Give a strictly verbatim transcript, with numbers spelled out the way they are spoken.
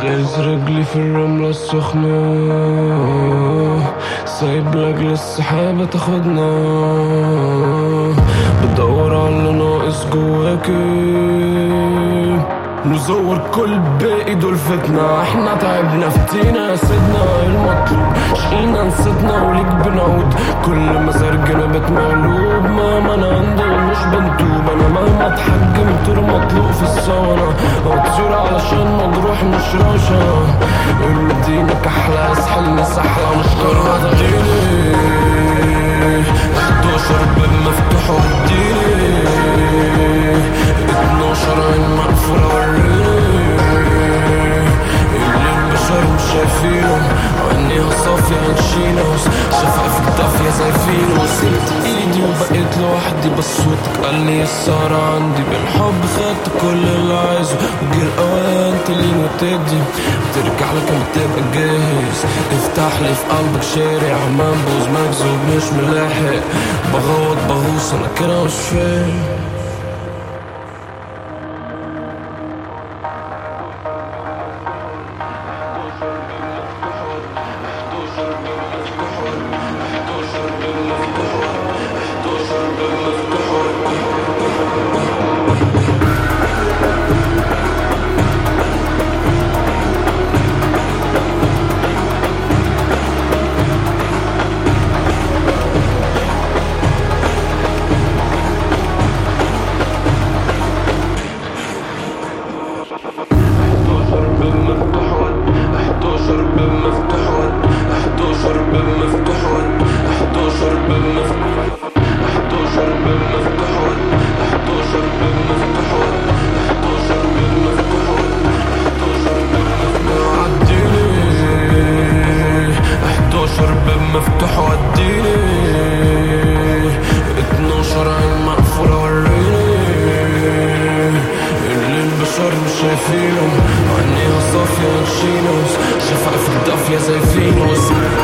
غرز رجلي في الرملة السخنة، سايب لاجل السحابة تاخدنا، بدور على اللي ناقص جواكي، نزور كل باقي دول فتنة. احنا تعبنا فتينا سيدنا المطلوب، شقينا نسيتنا وليك بنعود، كل ما زرجنا بيت مقلوب، ماما انا عندي مش بنتوب. انا مهما اتحجم طول مطلوق في الصونة، او طيور علشان مجروح مش روشة، المدينة كحلة اسحلني سحلة مش قربة تغيري، حداشر باب مفتوح وديني، اتناشر عين مقفولة وريني، اللي البشر مش شايفينه، عينيها صافية نشيلة، شفايفك دافية زي فينو. سبت ايدي وبقيت لوحدي، بس صوتك قال لي السهرة عندي، بالحب خدت كل اللي عايزه، وجي الاوان تلين وتدي، ترجع لك لما تبقى جاهز، افتح لي في قلبك شارع منبوذ مجذوب مش ملاحق، بغوط بغوص انا كده مش فاهم. مفتوح وديني، اتناشر عين مقفولة وريني، اللي البشر مش شايفينه، عينيها صافية نشينه، شفايفك دافية زي فينوس.